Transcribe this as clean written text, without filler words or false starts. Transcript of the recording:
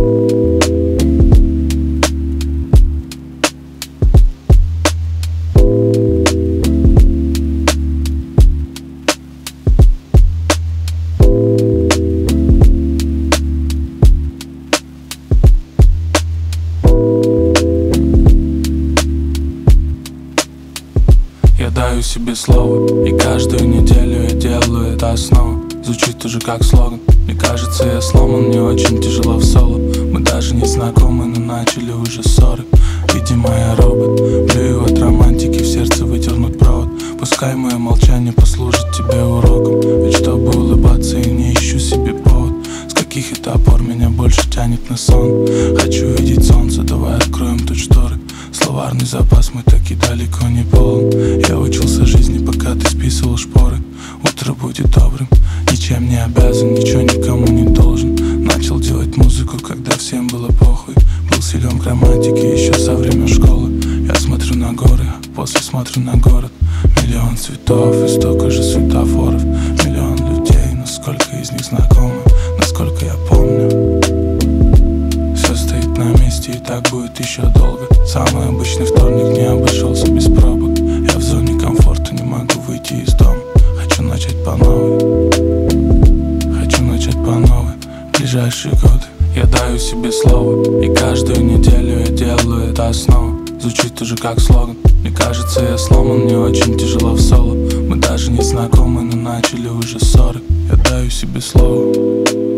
Я даю себе слово, и каждую неделю я делаю это снова. Звучит уже как слоган. Мне кажется, я сломан, мне очень тяжело в соло. Мы даже не знакомы, но начали уже ссоры. Видимо, я робот, блюю от романтики, в сердце выдернуть провод. Пускай мое молчание послужит тебе уроком, ведь чтобы улыбаться я не ищу себе повод. С каких это пор меня больше тянет на сон? Хочу видеть солнце, давай откроем тут шторы. Словарный запас мой так и далеко не полон. Я учился жизни, пока ты списывал шпоры. Утро будет добрым, ничем не обязан, ничего никому не должен. Начал делать музыку, когда всем было похуй. Был силен к романтике еще со времен школы. Я смотрю на горы, а после смотрю на город. Миллион цветов и столько же светофоров. Миллион людей, но сколько из них знакомы, насколько я помню. Все стоит на месте и так будет еще долго. Самый обычный вторник не обошелся без пробок. Я в зоне комфорта, не могу выйти из дома. Хочу начать по новой, хочу начать по новой. Ближайшие годы я даю себе слово, и каждую неделю я делаю это снова. Звучит уже как слоган. Мне кажется, я сломан, мне очень тяжело в соло. Мы даже не знакомы, но начали уже ссоры. Я даю себе слово.